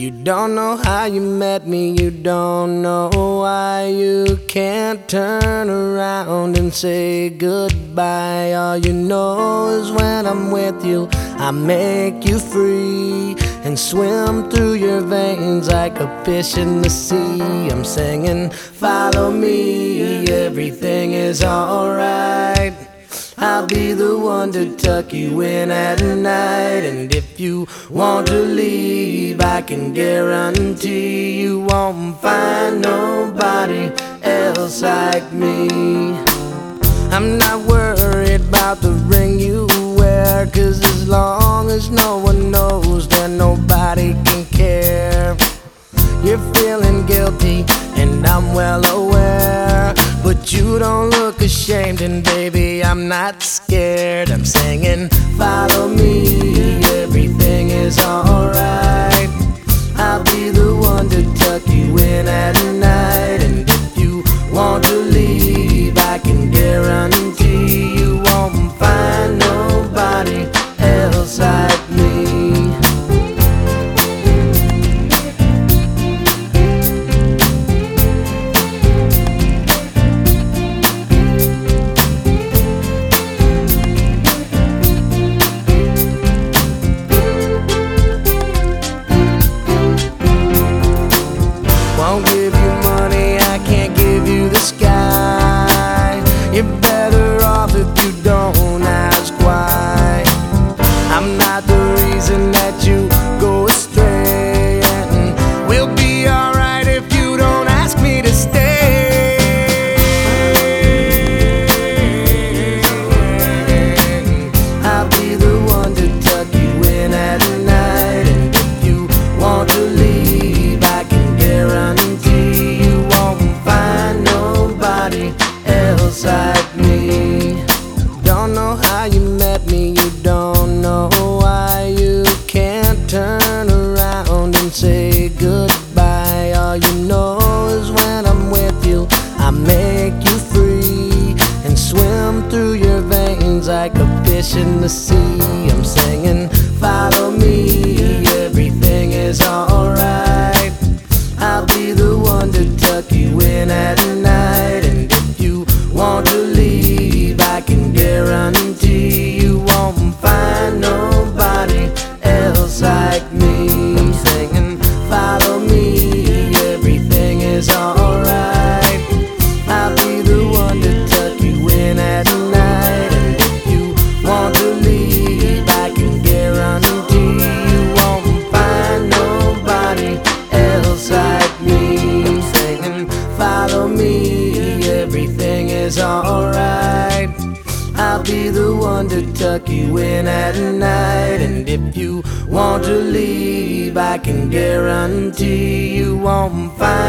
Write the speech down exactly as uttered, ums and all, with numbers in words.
You don't know how you met me, you don't know why you can't turn around and say goodbye. All you know is when I'm with you, I make you free and swim through your veins like a fish in the sea. I'm singing, follow me, everything is alright. I'll be the one to tuck you in at night. And if you want to leave, I can guarantee you won't find nobody else like me. I'm not worried about the ring you wear, 'cause as long as no one knows, then nobody can care. You're feeling guilty and I'm well aware, but you don't look ashamed, and baby, I'm not scared. I'm singing, follow me, everything is alright. I'll be the one to tuck you in at night. And if you want to leave, I can guarantee you won't find nobody else like me. Won't give you money, I can't give you the sky. You're better off if you don't ask why. I'm not the reason that you go astray, and we'll be alright if you don't ask me to stay. I'll be the one to tuck you in at night. And if you want to leave, I can guarantee you won't find nobody else like me. Don't know how you met me, you don't know why you can't turn around and say goodbye. All you know is when I'm with you, I make you free and swim through your veins like a fish in the sea. I'm singing, follow me, everything is alright. I'll be the one to tuck you in at night. And if you want to leave, I can guarantee you won't find nobody else like me. I'm singing, follow me, everything is alright. I'll be the one to tuck you in at night. And if you want to leave, I can guarantee you won't find nobody else like me. I'm singing, follow me, everything is alright. I'll be the one to tuck you in at night. And if you want to leave, I can guarantee you won't find